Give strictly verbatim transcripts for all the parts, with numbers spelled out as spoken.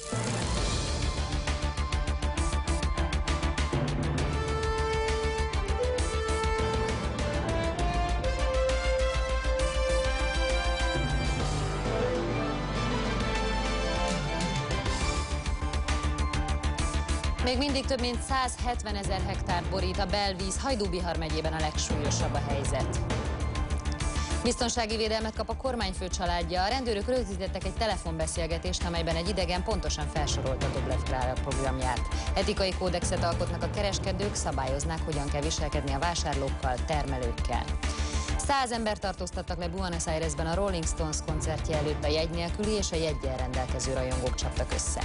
Még mindig több mint százhetvenezer hektárt borít a belvíz, Hajdú-Bihar megyében a legsúlyosabb a helyzet. Biztonsági védelmet kap a kormányfő családja. A rendőrök rögzítettek egy telefonbeszélgetést, amelyben egy idegen pontosan felsorolta Dobrev Klára programját. Etikai kódexet alkotnak a kereskedők, szabályoznák, hogyan kell viselkedni a vásárlókkal, termelőkkel. Száz ember tartóztattak le Buenos Airesben a Rolling Stones koncertje előtt, a jegy nélküli és a jeggyel rendelkező rajongók csaptak össze.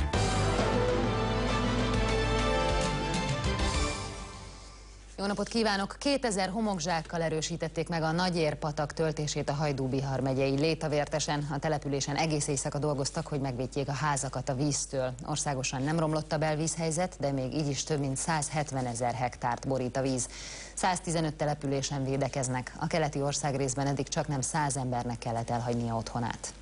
Jó napot kívánok! kétezer homokzsákkal erősítették meg a Nagyér-patak töltését a Hajdú-Bihar megyei Létavértesen. A településen egész éjszaka dolgoztak, hogy megvédjék a házakat a víztől. Országosan nem romlott a belvízhelyzet, de még így is több mint százhetvenezer hektárt borít a víz. száztizenöt településen védekeznek. A keleti országrészben eddig csak nem száz embernek kellett elhagynia otthonát.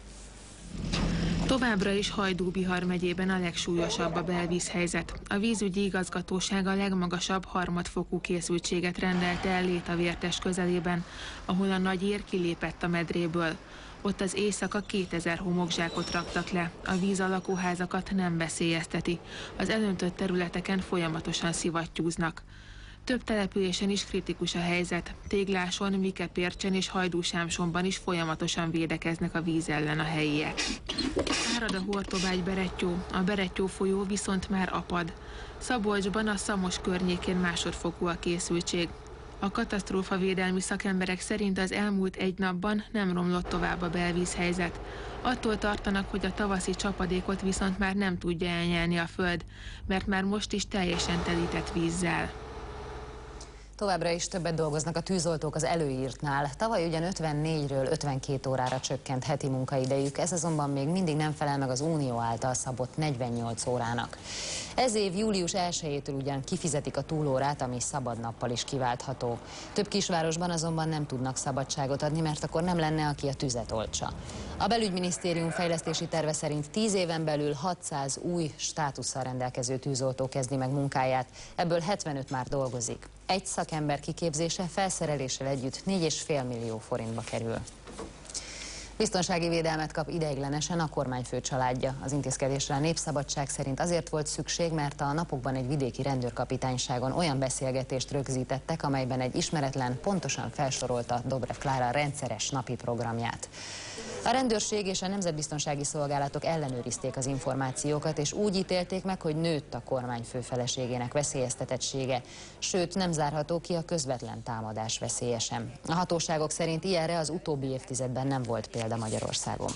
Továbbra is Hajdú-Bihar megyében a legsúlyosabb a belvízhelyzet. A vízügyi igazgatóság a legmagasabb harmadfokú készültséget rendelte el Létavértes közelében, ahol a Nagyér kilépett a medréből. Ott az éjszaka kétezer homokzsákot raktak le. A víz a lakóházakat nem veszélyezteti. Az elöntött területeken folyamatosan szivattyúznak. Több településen is kritikus a helyzet. Tégláson, Mikepércsen és Hajdú-Sámsonban is folyamatosan védekeznek a víz ellen a helyiek. Árad a Hortobágy-Berettyó, a Berettyó folyó viszont már apad. Szabolcsban a Szamos környékén másodfokú a készültség. A katasztrófavédelmi szakemberek szerint az elmúlt egy napban nem romlott tovább a belvízhelyzet. Attól tartanak, hogy a tavaszi csapadékot viszont már nem tudja elnyelni a föld, mert már most is teljesen telített vízzel. Továbbra is többet dolgoznak a tűzoltók az előírtnál. Tavaly ugyan ötvennégyről ötvenkét órára csökkent heti munkaidejük, ez azonban még mindig nem felel meg az Unió által szabott negyvennyolc órának. Ez év július elsejétől ugyan kifizetik a túlórát, ami szabad nappal is kiváltható. Több kisvárosban azonban nem tudnak szabadságot adni, mert akkor nem lenne, aki a tüzet oltsa. A belügyminisztérium fejlesztési terve szerint tíz éven belül hatszáz új státusszal rendelkező tűzoltó kezdi meg munkáját, ebből hetvenöt már dolgozik. Egy szakember kiképzése felszereléssel együtt négy egész öt millió forintba kerül. Biztonsági védelmet kap ideiglenesen a kormányfő családja. Az intézkedésre a Népszabadság szerint azért volt szükség, mert a napokban egy vidéki rendőrkapitányságon olyan beszélgetést rögzítettek, amelyben egy ismeretlen pontosan felsorolta Dobrev Klára rendszeres napi programját. A rendőrség és a nemzetbiztonsági szolgálatok ellenőrizték az információkat, és úgy ítélték meg, hogy nőtt a kormányfő feleségének veszélyeztetettsége, sőt nem zárható ki a közvetlen támadás veszélye sem. A hatóságok szerint ilyenre az utóbbi évtizedben nem volt példa Magyarországon.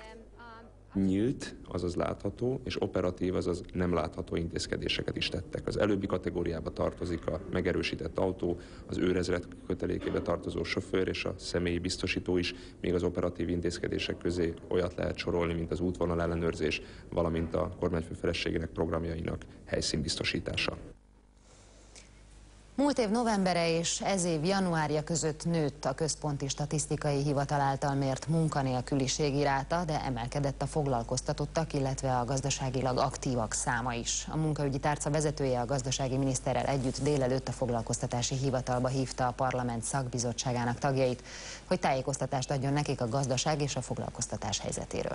Nyílt, azaz látható, és operatív, azaz nem látható intézkedéseket is tettek. Az előbbi kategóriába tartozik a megerősített autó, az őrezred kötelékébe tartozó sofőr és a személyi biztosító is, még az operatív intézkedések közé olyat lehet sorolni, mint az útvonal ellenőrzés, valamint a kormányfő feleségének programjainak helyszínbiztosítása. Múlt év novembere és ez év januárja között nőtt a Központi Statisztikai Hivatal által mért munkanélküliségi ráta, de emelkedett a foglalkoztatottak, illetve a gazdaságilag aktívak száma is. A munkaügyi tárca vezetője a gazdasági miniszterrel együtt délelőtt a Foglalkoztatási Hivatalba hívta a parlament szakbizottságának tagjait, hogy tájékoztatást adjon nekik a gazdaság és a foglalkoztatás helyzetéről.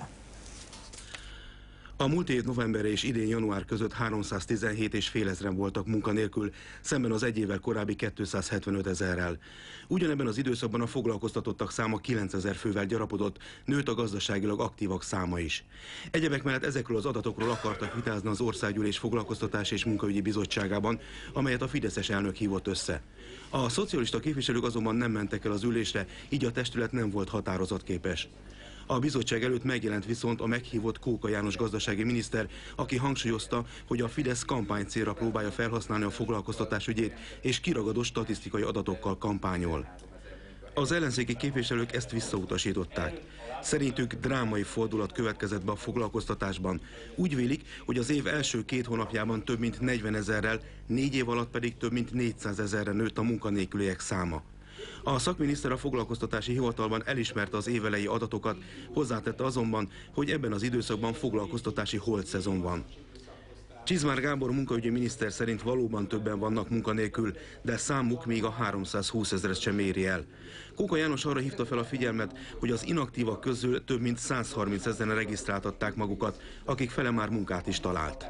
A múlt év november és idén január között háromszáztizenhét és fél ezren voltak munkanélkül, szemben az egy évvel korábbi kétszázhetvenöt ezerrel. Ugyanebben az időszakban a foglalkoztatottak száma kilencezer fővel gyarapodott, nőtt a gazdaságilag aktívak száma is. Egyebek mellett ezekről az adatokról akartak vitázni az Országgyűlés Foglalkoztatás és Munkaügyi Bizottságában, amelyet a fideszes elnök hívott össze. A szocialista képviselők azonban nem mentek el az ülésre, így a testület nem volt határozatképes. A bizottság előtt megjelent viszont a meghívott Kóka János gazdasági miniszter, aki hangsúlyozta, hogy a Fidesz kampánycélra próbálja felhasználni a foglalkoztatás ügyét, és kiragadott statisztikai adatokkal kampányol. Az ellenzéki képviselők ezt visszautasították. Szerintük drámai fordulat következett be a foglalkoztatásban. Úgy vélik, hogy az év első két hónapjában több mint negyvenezerrel, négy év alatt pedig több mint négyszázezerre nőtt a munkanélküliek száma. A szakminiszter a foglalkoztatási hivatalban elismerte az évelei adatokat, hozzátette azonban, hogy ebben az időszakban foglalkoztatási holdszezon van. Csizmár Gábor munkaügyi miniszter szerint valóban többen vannak munkanélkül, de számuk még a háromszázhúsz ezret sem éri el. Kóka János arra hívta fel a figyelmet, hogy az inaktívak közül több mint százharminc ezeren regisztráltatták magukat, akik fele már munkát is talált.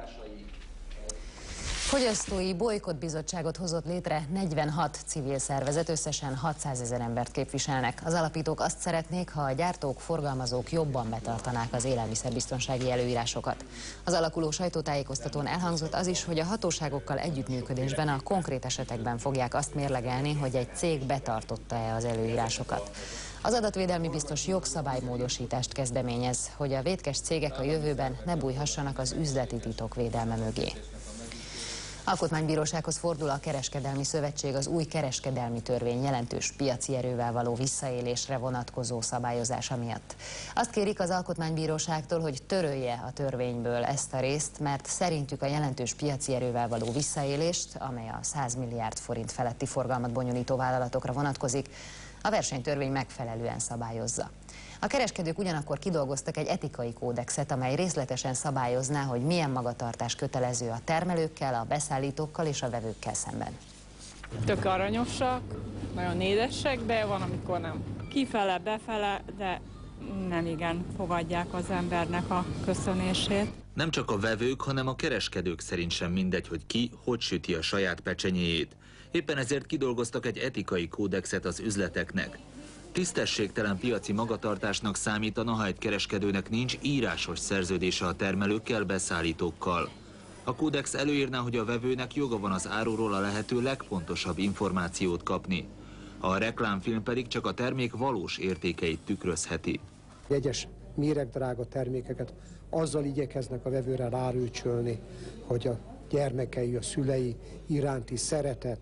Fogyasztói bojkottbizottságot hozott létre negyvenhat civil szervezet, összesen hatszázezer embert képviselnek. Az alapítók azt szeretnék, ha a gyártók, forgalmazók jobban betartanák az élelmiszerbiztonsági előírásokat. Az alakuló sajtótájékoztatón elhangzott az is, hogy a hatóságokkal együttműködésben a konkrét esetekben fogják azt mérlegelni, hogy egy cég betartotta-e az előírásokat. Az adatvédelmi biztos jogszabálymódosítást kezdeményez, hogy a vétkes cégek a jövőben ne bújhassanak az üzleti titok védelme mögé. Alkotmánybírósághoz fordul a Kereskedelmi Szövetség az új kereskedelmi törvény jelentős piaci erővel való visszaélésre vonatkozó szabályozása miatt. Azt kérik az Alkotmánybíróságtól, hogy törölje a törvényből ezt a részt, mert szerintük a jelentős piaci erővel való visszaélést, amely a száz milliárd forint feletti forgalmat bonyolító vállalatokra vonatkozik, a versenytörvény megfelelően szabályozza. A kereskedők ugyanakkor kidolgoztak egy etikai kódexet, amely részletesen szabályozná, hogy milyen magatartás kötelező a termelőkkel, a beszállítókkal és a vevőkkel szemben. Tök aranyosak, nagyon édesek, de van, amikor nem. Kifele, befele, de nem igen fogadják az embernek a köszönését. Nem csak a vevők, hanem a kereskedők szerint sem mindegy, hogy ki, hogy süti a saját pecsenyéjét. Éppen ezért kidolgoztak egy etikai kódexet az üzleteknek. Tisztességtelen piaci magatartásnak számítana, ha egy kereskedőnek nincs írásos szerződése a termelőkkel, beszállítókkal. A kódex előírná, hogy a vevőnek joga van az áruról a lehető legpontosabb információt kapni. A reklámfilm pedig csak a termék valós értékeit tükrözheti. Egyes méregdrága termékeket azzal igyekeznek a vevőre rárőcsölni, hogy a gyermekei, a szülei iránti szeretet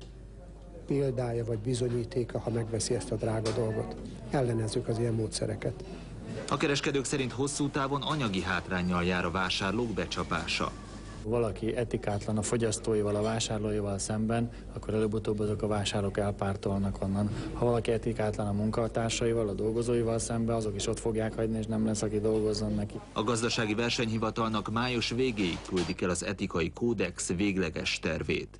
példája vagy bizonyítéka, ha megveszi ezt a drága dolgot. Ellenezzük az ilyen módszereket. A kereskedők szerint hosszú távon anyagi hátránnyal jár a vásárlók becsapása. Valaki etikátlan a fogyasztóival, a vásárlóival szemben, akkor előbb-utóbb azok a vásárlók elpártolnak onnan. Ha valaki etikátlan a munkatársaival, a dolgozóival szemben, azok is ott fogják hagyni, és nem lesz, aki dolgozzon neki. A gazdasági versenyhivatalnak május végéig küldik el az etikai kódex végleges tervét.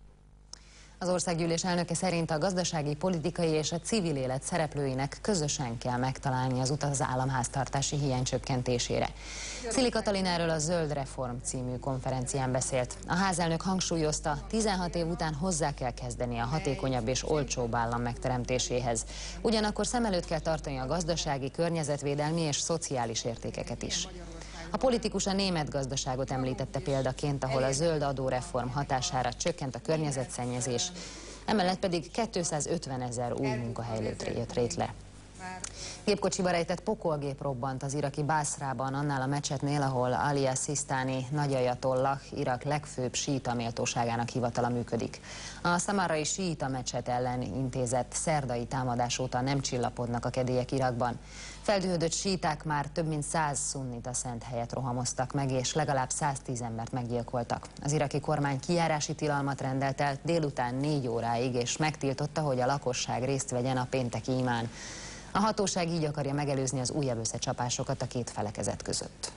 Az országgyűlés elnöke szerint a gazdasági, politikai és a civil élet szereplőinek közösen kell megtalálni az utat az államháztartási hiány csökkentésére. Szili Katalin erről a Zöld Reform című konferencián beszélt. A házelnök hangsúlyozta, tizenhat év után hozzá kell kezdeni a hatékonyabb és olcsóbb állam megteremtéséhez. Ugyanakkor szem előtt kell tartani a gazdasági, környezetvédelmi és szociális értékeket is. A politikus a német gazdaságot említette példaként, ahol a zöld adóreform hatására csökkent a környezetszennyezés, emellett pedig kétszázötven ezer új munkahely jött létre. Gépkocsiba rejtett pokolgép robbant az iraki Basrában, annál a mecsetnél, ahol Ali Sistani nagyajatollah, Irak legfőbb síita méltóságának hivatala működik. A szamarai síita mecset ellen intézett szerdai támadás óta nem csillapodnak a kedélyek Irakban. Feldühödött síták már több mint száz szunnita szent helyet rohamoztak meg, és legalább száztíz embert meggyilkoltak. Az iraki kormány kijárási tilalmat rendelt el délután négy óráig, és megtiltotta, hogy a lakosság részt vegyen a pénteki imán. A hatóság így akarja megelőzni az újabb összecsapásokat a két felekezet között.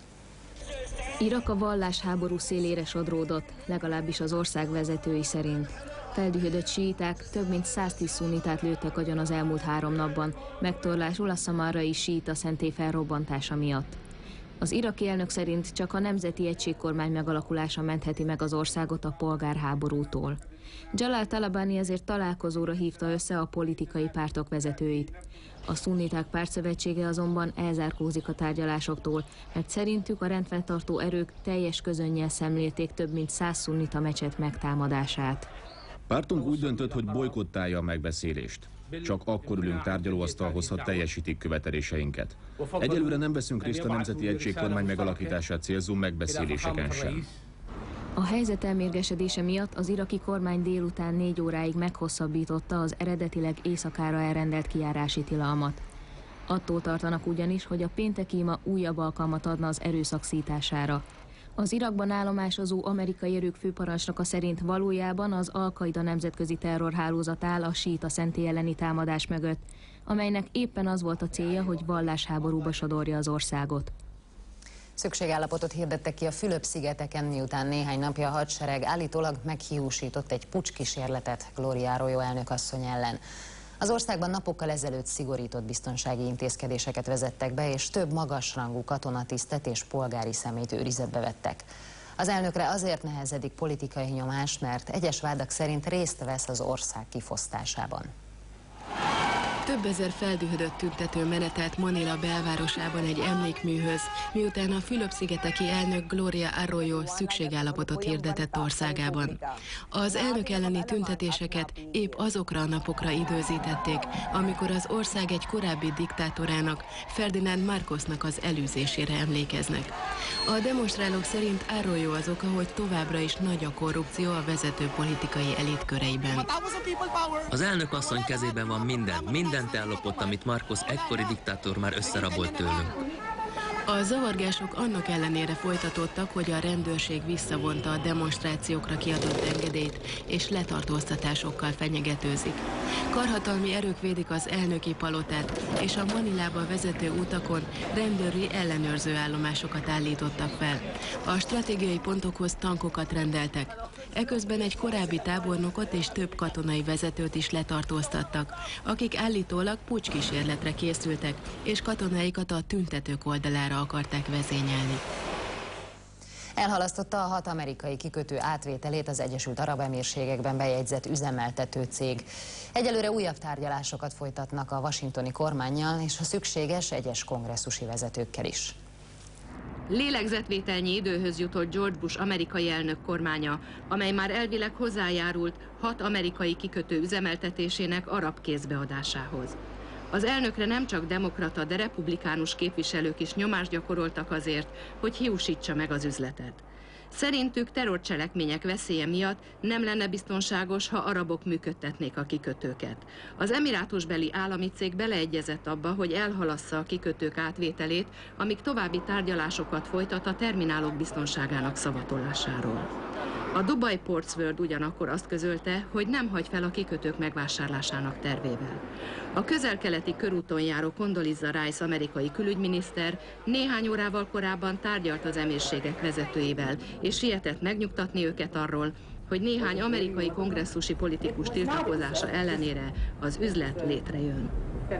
Irak a vallásháború szélére sodródott, legalábbis az ország vezetői szerint. Feldühödött síiták több mint száztíz szunnitát lőttek agyon az elmúlt három napban, megtorlásul a szamarrai síita szentély felrobbantása miatt. Az iraki elnök szerint csak a nemzeti egységkormány megalakulása mentheti meg az országot a polgárháborútól. Jalal Talabani ezért találkozóra hívta össze a politikai pártok vezetőit. A szunniták pártszövetsége azonban elzárkózik a tárgyalásoktól, mert szerintük a rendfenntartó erők teljes közönnyel szemlélték több mint száz szunnita mecset megtámadását. Pártunk úgy döntött, hogy bojkottálja a megbeszélést. Csak akkor ülünk tárgyalóasztalhoz, ha teljesítik követeléseinket. Egyelőre nem veszünk részt a Nemzeti Egységkormány megalakítását célzó megbeszéléseken sem. A helyzet elmérgesedése miatt az iraki kormány délután négy óráig meghosszabbította az eredetileg éjszakára elrendelt kijárási tilalmat. Attól tartanak ugyanis, hogy a pénteki ima újabb alkalmat adna az erőszak szítására. Az Irakban állomásozó amerikai erők főparancsnoka szerint valójában az Al-Qaida nemzetközi terrorhálózat áll a síita szentély elleni támadás mögött, amelynek éppen az volt a célja, hogy vallásháborúba sodorja az országot. Szükségállapotot hirdettek ki a Fülöp-szigeteken, miután néhány napja a hadsereg állítólag meghiúsított egy pucskísérletet Gloria Arroyo elnökasszony ellen. Az országban napokkal ezelőtt szigorított biztonsági intézkedéseket vezettek be, és több magasrangú katonatisztet és polgári személyt őrizetbe vettek. Az elnökre azért nehezedik politikai nyomás, mert egyes vádak szerint részt vesz az ország kifosztásában. Több ezer feldühödött tüntető menetelt Manila belvárosában egy emlékműhöz, miután a Fülöp-szigeteki elnök Gloria Arroyo szükségállapotot hirdetett országában. Az elnök elleni tüntetéseket épp azokra a napokra időzítették, amikor az ország egy korábbi diktátorának, Ferdinand Marcosnak az elűzésére emlékeznek. A demonstrálók szerint Arroyo az oka, hogy továbbra is nagy a korrupció a vezető politikai elit köreiben. Az elnök asszony kezében van minden, minden mindent ellopott, amit Marcos egykori diktátor már összerabolt tőlünk. A zavargások annak ellenére folytatódtak, hogy a rendőrség visszavonta a demonstrációkra kiadott engedélyt, és letartóztatásokkal fenyegetőzik. Karhatalmi erők védik az elnöki palotát, és a Manilába vezető utakon rendőri ellenőrző állomásokat állítottak fel. A stratégiai pontokhoz tankokat rendeltek. Eközben egy korábbi tábornokot és több katonai vezetőt is letartóztattak, akik állítólag pucskísérletre készültek, és katonáikat a tüntetők oldalára akarták vezényelni. Elhalasztotta a hat amerikai kikötő átvételét az Egyesült Arab Emírségekben bejegyzett üzemeltető cég. Egyelőre újabb tárgyalásokat folytatnak a washingtoni kormánnyal, és ha szükséges, egyes kongresszusi vezetőkkel is. Lélegzetvételnyi időhöz jutott George Bush amerikai elnök kormánya, amely már elvileg hozzájárult hat amerikai kikötő üzemeltetésének arab kézbeadásához. Az elnökre nem csak demokrata, de republikánus képviselők is nyomást gyakoroltak azért, hogy hiúsítsa meg az üzletet. Szerintük terrorcselekmények veszélye miatt nem lenne biztonságos, ha arabok működtetnék a kikötőket. Az emirátusbeli állami cég beleegyezett abba, hogy elhalassza a kikötők átvételét, amíg további tárgyalásokat folytat a terminálok biztonságának szavatolásáról. A Dubai Ports World ugyanakkor azt közölte, hogy nem hagy fel a kikötők megvásárlásának tervével. A közel-keleti körúton járó Condoleezza Rice amerikai külügyminiszter néhány órával korábban tárgyalt az emírségek vezetőivel, és sietett megnyugtatni őket arról, hogy néhány amerikai kongresszusi politikus tiltakozása ellenére az üzlet létrejön.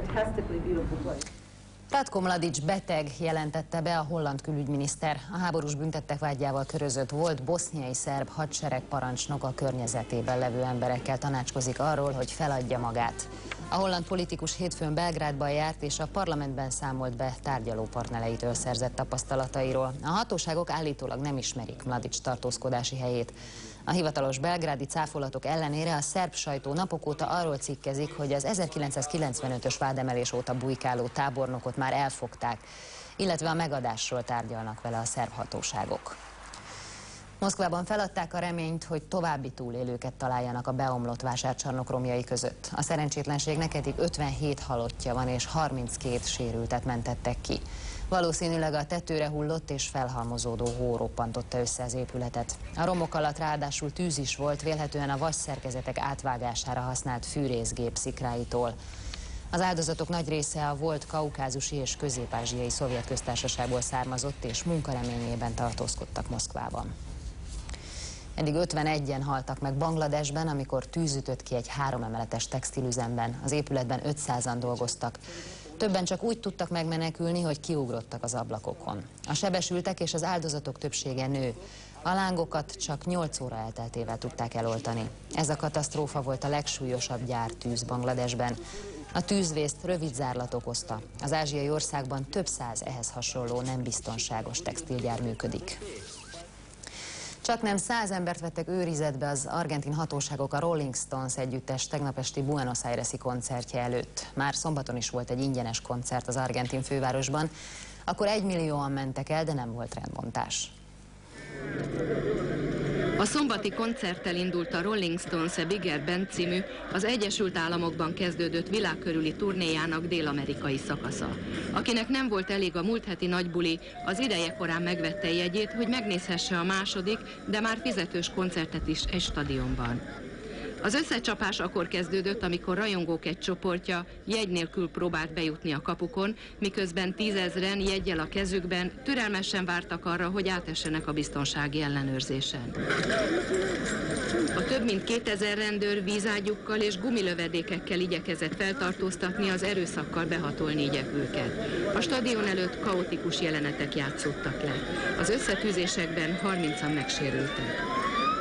Ratko Mladic beteg, jelentette be a holland külügyminiszter. A háborús büntettek vágyával körözött volt boszniai szerb hadsereg parancsnok a környezetében levő emberekkel tanácskozik arról, hogy feladja magát. A holland politikus hétfőn Belgrádban járt, és a parlamentben számolt be tárgyalópartnereitől szerzett tapasztalatairól. A hatóságok állítólag nem ismerik Mladic tartózkodási helyét. A hivatalos belgrádi cáfolatok ellenére a szerb sajtó napok óta arról cikkezik, hogy az ezerkilencszázkilencvenötös vádemelés óta bujkáló tábornokot már elfogták, illetve a megadásról tárgyalnak vele a szerb hatóságok. Moszkvában feladták a reményt, hogy további túlélőket találjanak a beomlott vásárcsarnok romjai között. A szerencsétlenségnek eddig ötvenhét halottja van, és harminckét sérültet mentettek ki. Valószínűleg a tetőre hullott és felhalmozódó hó roppantotta össze az épületet. A romok alatt ráadásul tűz is volt, vélhetően a vasszerkezetek átvágására használt fűrészgép szikráitól. Az áldozatok nagy része a volt kaukázusi és közép-ázsiai szovjet köztársaságból származott, és munkareményében tartózkodtak Moszkvában. Eddig ötvenegyen haltak meg Bangladesben, amikor tűz ütött ki egy háromemeletes textilüzemben. Az épületben ötszázan dolgoztak. Többen csak úgy tudtak megmenekülni, hogy kiugrottak az ablakokon. A sebesültek és az áldozatok többsége nő. A lángokat csak nyolc óra elteltével tudták eloltani. Ez a katasztrófa volt a legsúlyosabb gyártűz Bangladesben. A tűzvészt rövid zárlat okozta. Az ázsiai országban több száz ehhez hasonló nem biztonságos textilgyár működik. Csaknem száz embert vettek őrizetbe az argentin hatóságok a Rolling Stones együttes tegnap esti Buenos Aires-i koncertje előtt. Már szombaton is volt egy ingyenes koncert az argentin fővárosban. Akkor egymillióan mentek el, de nem volt rendbontás. A szombati koncerttel indult a Rolling Stones A Bigger Band című, az Egyesült Államokban kezdődött világkörüli turnéjának dél-amerikai szakasza. Akinek nem volt elég a múlt heti nagybuli, az ideje korán megvette jegyét, hogy megnézhesse a második, de már fizetős koncertet is egy stadionban. Az összecsapás akkor kezdődött, amikor rajongók egy csoportja jegy nélkül próbált bejutni a kapukon, miközben tízezren jeggyel a kezükben türelmesen vártak arra, hogy átessenek a biztonsági ellenőrzésen. A több mint kétezer rendőr vízágyukkal és gumilövedékekkel igyekezett feltartóztatni az erőszakkal behatolni igyekvőket. A stadion előtt kaotikus jelenetek játszódtak le. Az összetűzésekben harmincan megsérültek.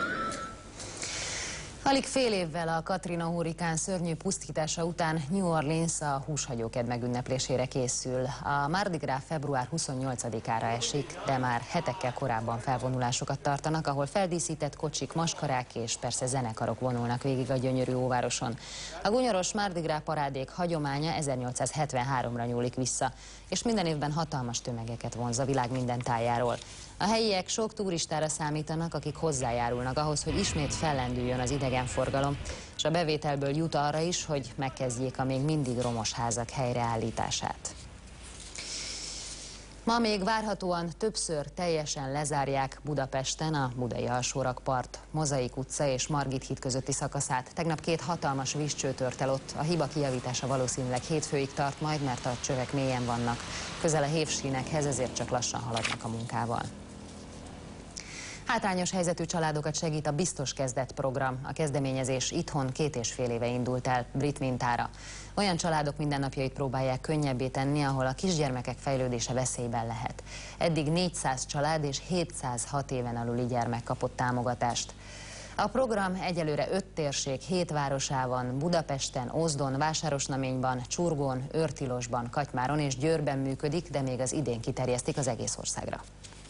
Alig fél évvel a Katrina hurrikán szörnyű pusztítása után New Orleans a húshagyóked megünneplésére készül. A Mardi Gras február huszonnyolcadikára esik, de már hetekkel korábban felvonulásokat tartanak, ahol feldíszített kocsik, maskarák és persze zenekarok vonulnak végig a gyönyörű óvároson. A gunyoros Mardi Gras parádék hagyománya ezernyolcszázhetvenháromra nyúlik vissza, és minden évben hatalmas tömegeket vonz a világ minden tájáról. A helyiek sok turistára számítanak, akik hozzájárulnak ahhoz, hogy ismét fellendüljön az idegenforgalom, és a bevételből jut arra is, hogy megkezdjék a még mindig romos házak helyreállítását. Ma még várhatóan többször teljesen lezárják Budapesten a Budai Alsórakpart, Mozaik utca és Margit híd közötti szakaszát. Tegnap két hatalmas vízcső tört el ott, a hiba kijavítása valószínűleg hétfőig tart majd, mert a csövek mélyen vannak. Közel a hévsínekhez, ezért csak lassan haladnak a munkával. Hátrányos helyzetű családokat segít a Biztos Kezdet program. A kezdeményezés itthon két és fél éve indult el, brit mintára. Olyan családok mindennapjait próbálják könnyebbé tenni, ahol a kisgyermekek fejlődése veszélyben lehet. Eddig négyszáz család és hétszázhat éven aluli gyermek kapott támogatást. A program egyelőre öt térség, hét városában, Budapesten, Ózdon, Vásárosnaményban, Csurgón, Őrtilosban, Katymáron és Győrben működik, de még az idén kiterjesztik az egész országra.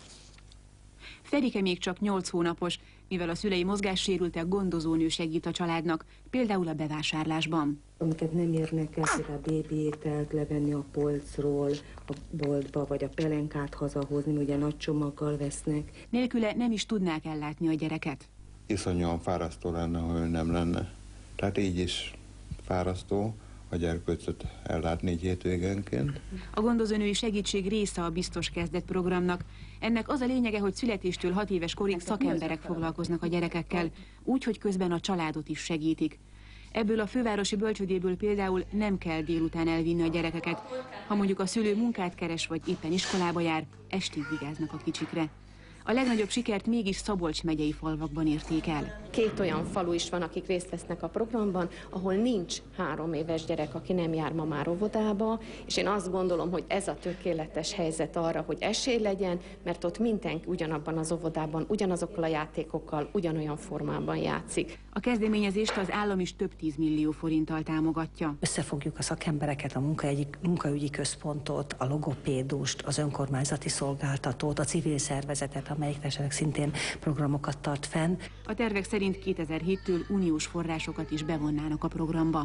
Ferike még csak nyolc hónapos, mivel a szülei mozgássérültek, gondozónő segít a családnak, például a bevásárlásban. Amiket nem érnek el, például a bébi ételt levenni a polcról, a boltba, vagy a pelenkát hazahozni, ugye nagy csomaggal vesznek. Nélküle nem is tudnák ellátni a gyereket. Iszonyúan fárasztó lenne, ha ő nem lenne. Tehát így is fárasztó a gyerkőcöt ellátni így hétvégenként. A gondozónői segítség része a Biztos Kezdet programnak. Ennek az a lényege, hogy születéstől hat éves korig szakemberek foglalkoznak a gyerekekkel, úgy, hogy közben a családot is segítik. Ebből a fővárosi bölcsődéből például nem kell délután elvinni a gyerekeket. Ha mondjuk a szülő munkát keres, vagy éppen iskolába jár, estig vigyáznak a kicsikre. A legnagyobb sikert mégis Szabolcs megyei falvakban érték el. Két olyan falu is van, akik részt vesznek a programban, ahol nincs három éves gyerek, aki nem jár ma már óvodába, és én azt gondolom, hogy ez a tökéletes helyzet arra, hogy esély legyen, mert ott mindenki ugyanabban az óvodában, ugyanazokkal a játékokkal, ugyanolyan formában játszik. A kezdeményezést az állam is több tízmillió forinttal támogatja. Összefogjuk a szakembereket, a munkaügyi, munkaügyi központot, a logopédust, az önkormányzati szolgáltatót, a civil szervezetet, amelyik szintén programokat tart fenn. A tervek szerint kétezer-héttől uniós forrásokat is bevonnának a programba.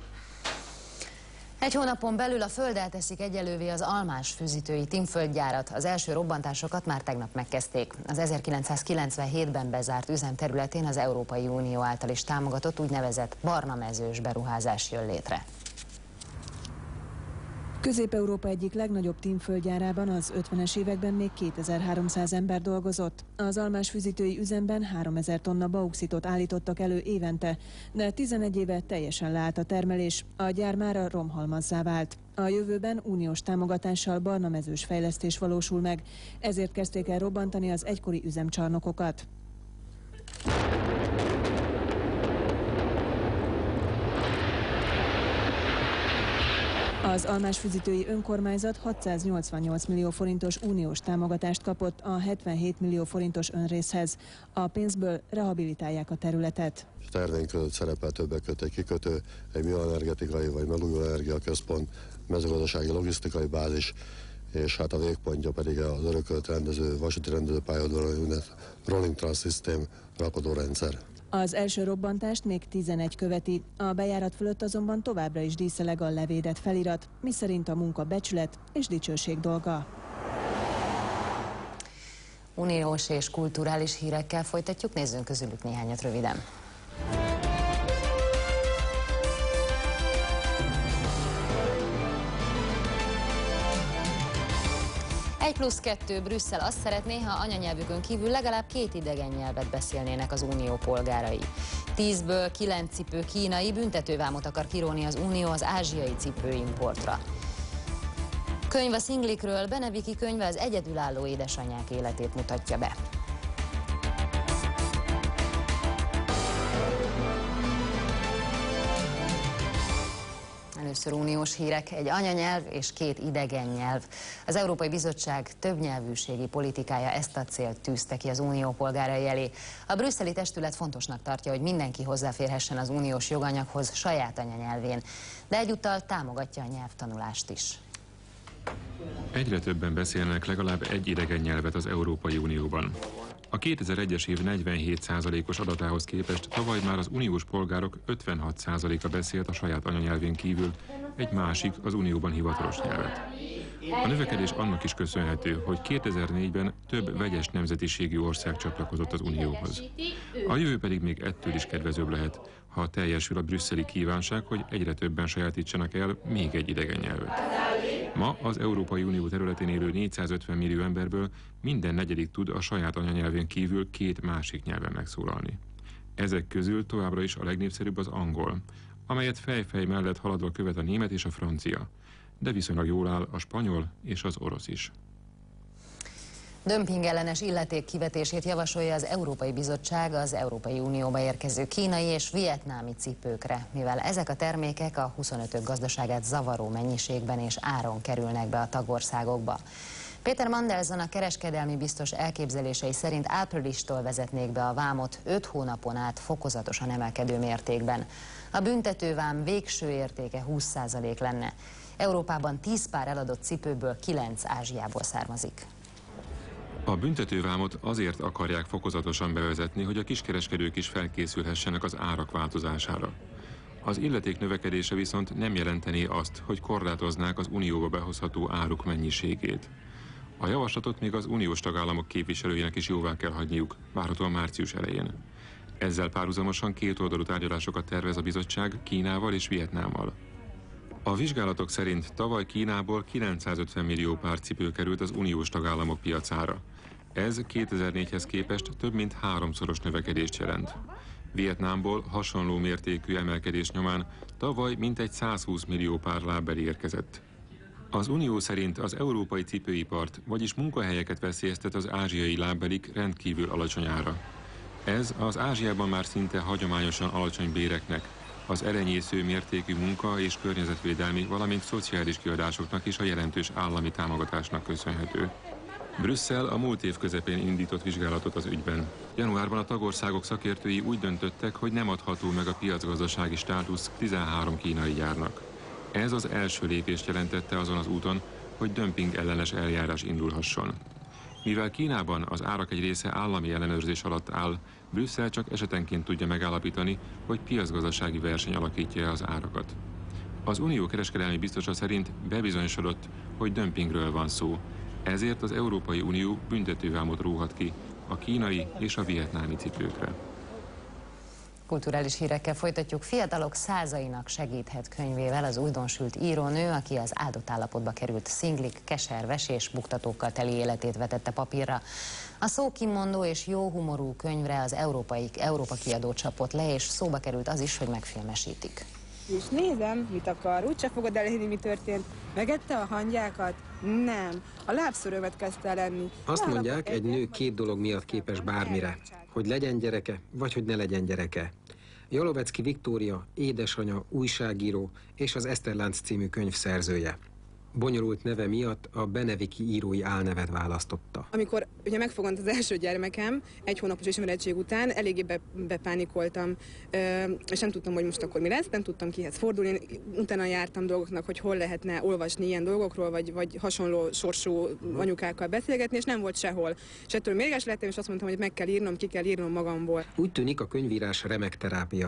Egy hónapon belül a Föld elteszik egyelővé az Almás fűzítői Tinföldgyárat. Az első robbantásokat már tegnap megkezdték. Az ezerkilencszázkilencvenhétben bezárt üzem területén az Európai Unió által is támogatott úgynevezett barna mezős beruházás jön létre. Közép-Európa egyik legnagyobb tinföldgyárában az ötvenes években még kétezer-háromszáz ember dolgozott. Az almás fűzítői üzemben háromezer tonna bauxitot állítottak elő évente, de tizenegy éve teljesen leállt a termelés, a gyár mára romhalmazzá vált. A jövőben uniós támogatással barna mezős fejlesztés valósul meg, ezért kezdték el robbantani az egykori üzemcsarnokokat. Az almásfűzítői önkormányzat hatszáznyolcvannyolc millió forintos uniós támogatást kapott a hetvenhét millió forintos önrészhez. A pénzből rehabilitálják a területet. A terveink között szerepel többek között egy kikötő, egy bioenergetikai vagy megújuló energiaközpont, mezőgazdasági logisztikai bázis, és hát a végpontja pedig az örökölt rendező, vasúti rendezőpályaudvaron Rolling Trans System rakodórendszer. Az első robbantást még tizenegy követi, a bejárat fölött azonban továbbra is díszeleg a levédett felirat, miszerint a munka becsület és dicsőség dolga. Uniós és kulturális hírekkel folytatjuk, nézzünk közülük néhányat röviden. Egy plusz kettő, Brüsszel azt szeretné, ha anyanyelvükön kívül legalább két idegen nyelvet beszélnének az unió polgárai. Tízből kilenc cipő kínai, büntetővámot akar kiróni az unió az ázsiai cipőimportra. Könyv a szinglikről, Beneviki könyve az egyedülálló édesanyák életét mutatja be. Először uniós hírek, egy anyanyelv és két idegen nyelv. Az Európai Bizottság többnyelvűségi politikája ezt a célt tűzte ki az unió polgárai elé. A brüsszeli testület fontosnak tartja, hogy mindenki hozzáférhessen az uniós joganyaghoz saját anyanyelvén, de egyúttal támogatja a nyelvtanulást is. Egyre többen beszélnek legalább egy idegen nyelvet az Európai Unióban. A kétezer-egyes év negyvenhét százalékos adatához képest tavaly már az uniós polgárok ötvenhat százaléka beszélt a saját anyanyelvén kívül egy másik, az unióban hivatalos nyelvet. A növekedés annak is köszönhető, hogy kétezer-négyben több vegyes nemzetiségű ország csatlakozott az unióhoz. A jövő pedig még ettől is kedvezőbb lehet, ha teljesül a brüsszeli kívánság, hogy egyre többen sajátítsanak el még egy idegen nyelvet. Ma az Európai Unió területén élő négyszázötven millió emberből minden negyedik tud a saját anyanyelvén kívül két másik nyelven megszólalni. Ezek közül továbbra is a legnépszerűbb az angol, amelyet fejfej mellett haladva követ a német és a francia, de viszonylag jól áll a spanyol és az orosz is. Dömpingellenes illeték kivetését javasolja az Európai Bizottság az Európai Unióba érkező kínai és vietnámi cipőkre, mivel ezek a termékek a huszonötök gazdaságát zavaró mennyiségben és áron kerülnek be a tagországokba. Péter Mandelson, a kereskedelmi biztos elképzelései szerint áprilistól vezetnék be a vámot öt hónapon át fokozatosan emelkedő mértékben. A büntetővám végső értéke húsz százalék lenne. Európában tíz pár eladott cipőből kilenc Ázsiából származik. A büntetővámot azért akarják fokozatosan bevezetni, hogy a kiskereskedők is felkészülhessenek az árak változására. Az illeték növekedése viszont nem jelentené azt, hogy korlátoznák az unióba behozható áruk mennyiségét. A javaslatot még az uniós tagállamok képviselőinek is jóvá kell hagyniuk, várhatóan március elején. Ezzel párhuzamosan kétoldalú tárgyalásokat tervez a bizottság Kínával és Vietnámmal. A vizsgálatok szerint tavaly Kínából kilencszázötven millió pár cipő került az uniós tagállamok piacára. Ez kétezer-négyhez képest több mint háromszoros növekedést jelent. Vietnámból hasonló mértékű emelkedés nyomán tavaly mintegy százhúsz millió pár lábbeli érkezett. Az Unió szerint az európai cipőipart, vagyis munkahelyeket veszélyeztet az ázsiai lábbelik rendkívül alacsony ára. Ez az Ázsiában már szinte hagyományosan alacsony béreknek, az elenyésző mértékű munka és környezetvédelmi, valamint szociális kiadásoknak is a jelentős állami támogatásnak köszönhető. Brüsszel a múlt év közepén indított vizsgálatot az ügyben. Januárban a tagországok szakértői úgy döntöttek, hogy nem adható meg a piacgazdasági státusz tizenhárom kínai gyárnak. Ez az első lépést jelentette azon az úton, hogy dömping ellenes eljárás indulhasson. Mivel Kínában az árak egy része állami ellenőrzés alatt áll, Brüsszel csak esetenként tudja megállapítani, hogy piacgazdasági verseny alakítja az árakat. Az Unió kereskedelmi biztosa szerint bebizonyosodott, hogy dömpingről van szó, ezért az Európai Unió büntetővámot róhat ki a kínai és a vietnámi cipőkre. Kulturális hírekkel folytatjuk. Fiatalok százainak segíthet könyvével az újdonsült írónő, aki az áldott állapotba került szinglik, keserves és buktatókkal teli életét vetette papírra. A szókimondó és jó humorú könyvre az Európai Európa kiadó csapott le, és szóba került az is, hogy megfilmesítik. És nézem, mit akar, úgyse fogod elhinni, mi történt. Megette a hangyákat? Nem. A lábszörömet kezdte el enni. Azt mondják, egy nő két dolog miatt képes bármire. Hogy legyen gyereke, vagy hogy ne legyen gyereke. Jalovecki Viktória, édesanya, újságíró és az Eszterlánc című könyv szerzője. Bonyolult neve miatt a Beneviki írói álnevet választotta. Amikor ugye megfogant az első gyermekem, egy hónapos ismerettség után eléggé be, bepánikoltam, és nem tudtam, hogy most akkor mi lesz, nem tudtam kihez fordulni. Utána jártam dolgoknak, hogy hol lehetne olvasni ilyen dolgokról, vagy, vagy hasonló sorsú anyukákkal beszélgetni, és nem volt sehol. És ettől mérges lettem, és azt mondtam, hogy meg kell írnom, ki kell írnom magamból. Úgy tűnik, a könyvírás remek terápia.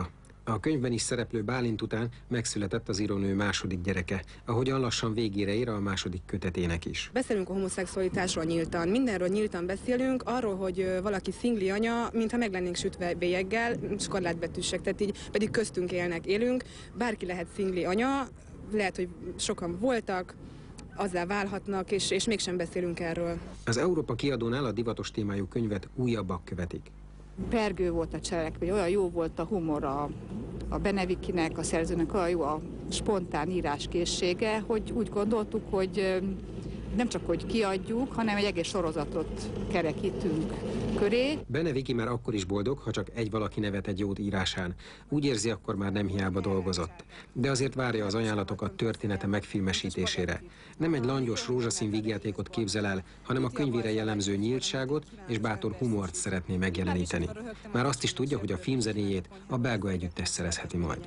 A könyvben is szereplő Bálint után megszületett az írónő második gyereke, ahogyan lassan végére ér a második kötetének is. Beszélünk a homoszexualitásról nyíltan, mindenről nyíltan beszélünk, arról, hogy valaki szingli anya, mintha meg lennénk sütve bélyeggel, és korlátbetűsek, tehát így pedig köztünk élnek, élünk. Bárki lehet szingli anya, lehet, hogy sokan voltak, azzá válhatnak, és, és mégsem beszélünk erről. Az Európa kiadónál a divatos témájú könyvet újabbak követik. Pergő volt a cselekmény, olyan jó volt a humor, a, a Benevikinek, a szerzőnek olyan jó a spontán íráskészsége, hogy úgy gondoltuk, hogy nem csak hogy kiadjuk, hanem egy egész sorozatot kerekítünk köré. Beneviki már akkor is boldog, ha csak egy valaki nevet egy jót írásán. Úgy érzi, akkor már nem hiába dolgozott. De azért várja az ajánlatokat története megfilmesítésére. Nem egy langyos rózsaszín vígjátékot képzel el, hanem a könyvére jellemző nyíltságot és bátor humort szeretné megjeleníteni. Már azt is tudja, hogy a filmzenéjét a belga együttes szerezheti majd.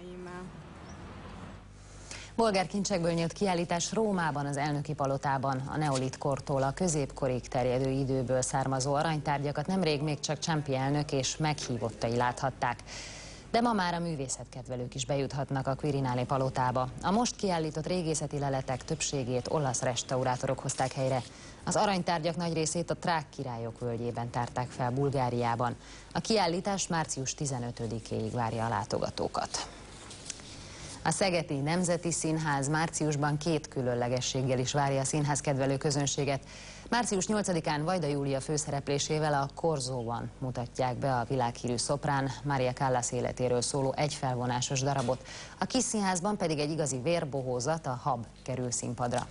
Bolgár kincsekből nyílt kiállítás Rómában, az elnöki palotában. A neolit kortól a középkorig terjedő időből származó aranytárgyakat nemrég még csak Ciampi elnök és meghívottai láthatták. De ma már a művészetkedvelők is bejuthatnak a Quirinale palotába. A most kiállított régészeti leletek többségét olasz restaurátorok hozták helyre. Az aranytárgyak nagy részét a trák királyok völgyében tárták fel Bulgáriában. A kiállítás március tizenötödikéig várja a látogatókat. A Szegedi Nemzeti Színház márciusban két különlegességgel is várja a színházkedvelő közönséget. március nyolcadikán Vajda Júlia főszereplésével a Korzóban mutatják be a világhírű szoprán Maria Callas életéről szóló egyfelvonásos darabot. A Kis Színházban pedig egy igazi vérbohózat, a Hab kerül színpadra.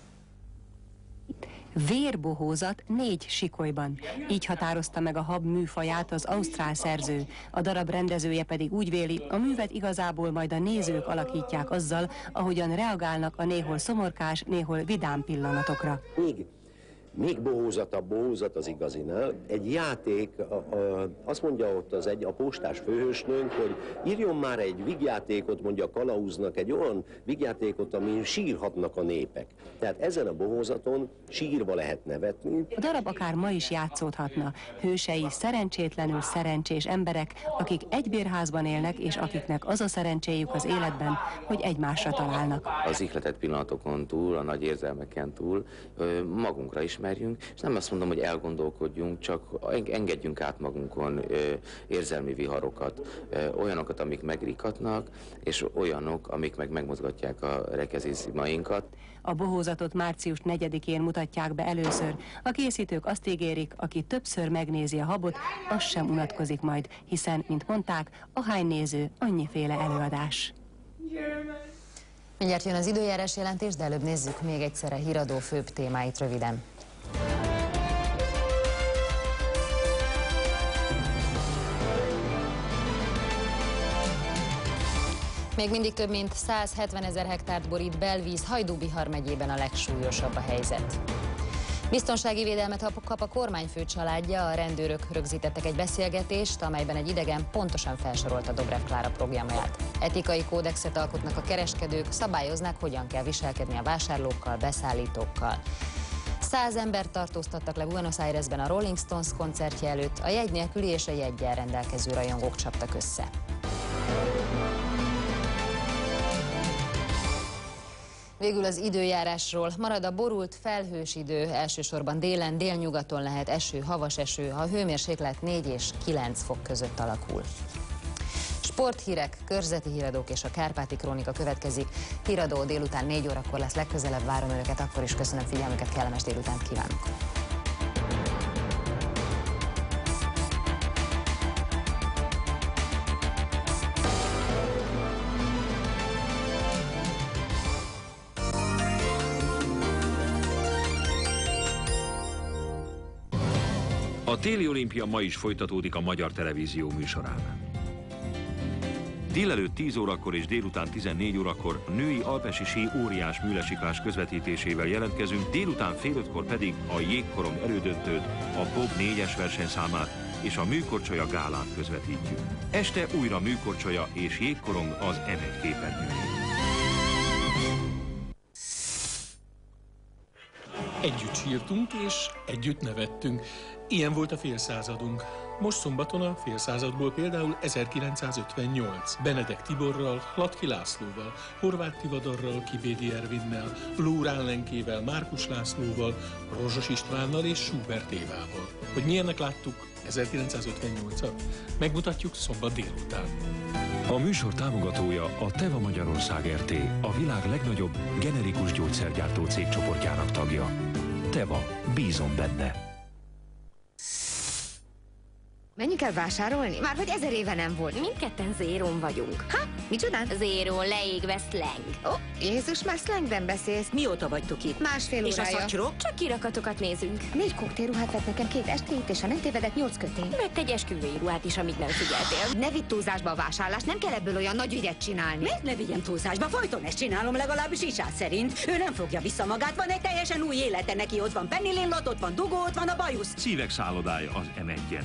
Vérbohózat négy sikolyban. Így határozta meg a Hab műfaját az ausztrál szerző. A darab rendezője pedig úgy véli, a művet igazából majd a nézők alakítják azzal, ahogyan reagálnak a néhol szomorkás, néhol vidám pillanatokra. Még, még bohózatabb bohózat az igazinál. Egy játék, a, a, azt mondja ott az egy, a postás főhősnőnk, hogy írjon már egy vígjátékot, mondja a kalauznak, egy olyan vígjátékot, amin sírhatnak a népek. Tehát ezen a bohózaton sírva lehet nevetni. A darab akár ma is játszódhatna. Hősei szerencsétlenül szerencsés emberek, akik egy bérházban élnek, és akiknek az a szerencséjük az életben, hogy egymásra találnak. Az ihletett pillanatokon túl, a nagy érzelmeken túl magunkra ismerjünk, és nem azt mondom, hogy elgondolkodjunk, csak engedjünk át magunkon érzelmi viharokat, olyanokat, amik megrikatnak, és olyanok, amik meg megmozgatják a rekezizmainkat. A bohózatot március negyedikén mutatják be először. A készítők azt ígérik, aki többször megnézi a Habot, az sem unatkozik majd, hiszen, mint mondták, ahány néző, annyiféle előadás. Mindjárt jön az időjárás jelentés, de előbb nézzük még egyszer a híradó főbb témáit röviden. Még mindig több mint százhetven ezer hektárt borít belvíz, Hajdú-Bihar megyében a legsúlyosabb a helyzet. Biztonsági védelmet kap a kormányfő családja, a rendőrök rögzítettek egy beszélgetést, amelyben egy idegen pontosan felsorolta Dobrev Klára programját. Etikai kódexet alkotnak a kereskedők, szabályoznák, hogyan kell viselkedni a vásárlókkal, beszállítókkal. Száz embert tartóztattak le Buenos Airesben a Rolling Stones koncertje előtt, a jegy nélküli és a jeggyel rendelkező rajongók csaptak össze. Végül az időjárásról. Marad a borult, felhős idő, elsősorban délen, délnyugaton lehet eső, havas eső, a hőmérséklet négy és kilenc fok között alakul. Sporthírek, körzeti híradók és a Kárpáti Krónika következik. Híradó délután négy órakor lesz legközelebb, várom önöket, akkor is köszönöm figyelmüket, kellemes délutánt kívánok! A téli olimpia ma is folytatódik a Magyar Televízió műsorán. Délelőtt tíz órakor és délután tizennégy órakor a női alpesi sí óriás műlesiklás közvetítésével jelentkezünk, délután fél ötkor pedig a jégkorong elődöntőt, a Bob négyes versenyszámát és a műkorcsolya gálát közvetítjük. Este újra műkorcsolya és jégkorong az em egy képernyőjén. Együtt sírtunk és együtt nevettünk. Ilyen volt a félszázadunk. Most szombaton a félszázadból például ezerkilencszázötvennyolc. Benedek Tiborral, Hladky Lászlóval, Horváth Tivadarral, Kibédi Ervinnel, Lór Állenkével, Márkus Lászlóval, Rozsos Istvánnal és Schubert Évával. Hogy milyennek láttuk ezerkilencszázötvennyolcat? Megmutatjuk szombat délután. A műsor támogatója a Teva Magyarország er té, a világ legnagyobb generikus gyógyszergyártó cégcsoportjának tagja. Teva, bízom benne. Menjünk el vásárolni? Már vagy ezer éve nem volt. Mindketten zérón vagyunk. Ha? Micsodán? Zérón leégve szleng. Ó, oh, Jézus, már szlengben beszélsz. Mióta vagytok itt? Másfél és órája. És a szatyrok? Csak kirakatokat nézünk. Négy koktélruhát vett nekem, két estét, és ha nem tévedek, nyolc kötény. Vett egy esküvői ruhát is, amíg nem figyeltél. Ne vidd túlzásba a vásárlást, nem kell ebből olyan nagy ügyet csinálni. Miért ne vigyem túlzásba? Folyton ezt csinálom, legalábbis Isát szerint. Ő nem fogja vissza magát, van egy teljesen új élete neki. Ott van Pennilin, ott van Dugó, ott van a bajusz. Szívek szállodája az em egyen.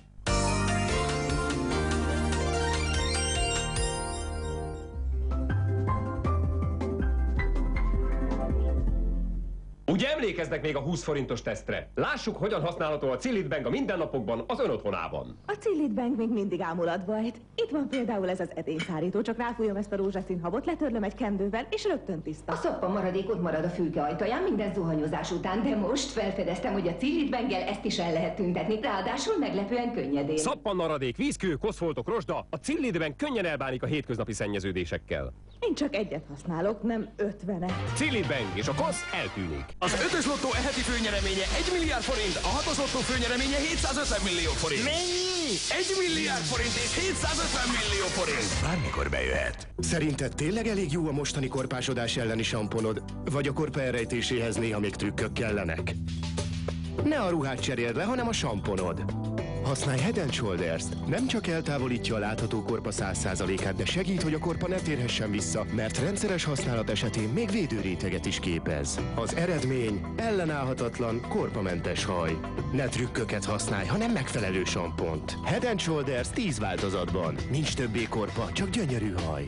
Ugye emlékeznek még a húsz forintos tesztre? Lássuk, hogyan használható a Cillit Bank a mindennapokban, az ön otthonában. A Cillit Bank még mindig ámulatba ejt. Itt van például ez az edényszárító, csak ráfújom ezt a rózsaszín habot, letörlöm egy kendővel, és rögtön tiszta. A szappa maradék ott marad a fülke ajtaján minden zuhanyozás után, de most felfedeztem, hogy a Cillit Bank-gel ezt is el lehet tüntetni, ráadásul meglepően könnyedén. Szappan maradék, vízkő, koszfoltok, rozsda, a Cillit Bank könnyen elbánik a hétköznapi szennyeződésekkel. Én csak egyet használok, nem ötvenet. Cillit Bank, és a kosz eltűnik. Az ötös lottó eheti főnyereménye egy milliárd forint, a hatos lottó főnyereménye hétszázötven millió forint. Mennyi? egy milliárd forint és hétszázötven millió forint. Bármikor bejöhet. Szerinted tényleg elég jó a mostani korpásodás elleni samponod? Vagy a korpa elrejtéséhez néha még trükkök kellenek? Ne a ruhát cseréld le, hanem a samponod. Használj Head and Shoulders-t. Nem csak eltávolítja a látható korpa száz százalékát, de segít, hogy a korpa ne térhessen vissza, mert rendszeres használat esetén még védőréteget is képez. Az eredmény ellenállhatatlan, korpamentes haj. Ne trükköket használj, hanem megfelelő sampont. Head and Shoulders tíz változatban. Nincs többé korpa, csak gyönyörű haj.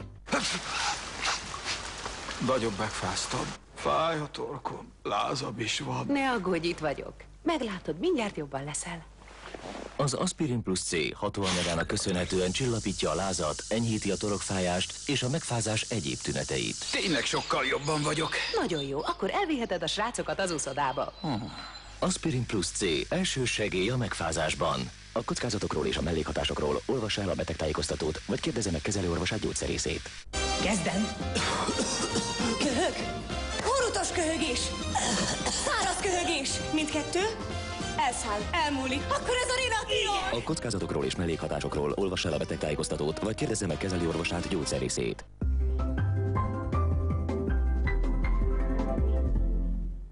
Nagyobb megfáztam. Fáj a torkom, lázabb is van. Ne aggódj, itt vagyok. Meglátod, mindjárt jobban leszel. Az Aspirin Plus C hatóanyagának köszönhetően csillapítja a lázat, enyhíti a torokfájást és a megfázás egyéb tüneteit. Tényleg sokkal jobban vagyok. Nagyon jó, akkor elviheted a srácokat az uszodába. Hmm. Aspirin Plus C első segély a megfázásban. A kockázatokról és a mellékhatásokról olvass el a betegtájékoztatót, vagy kérdezze meg kezelőorvosát gyógyszerészét. Kezdem. Köhög. Húrutos köhögés. Száraz köhögés. Mindkettő. Elszáll, elmúlik. Akkor ez a Rinakion! A kockázatokról és mellékhatásokról olvass el a betegtájékoztatót, vagy kérdezze meg kezelőorvosát gyógyszerészét.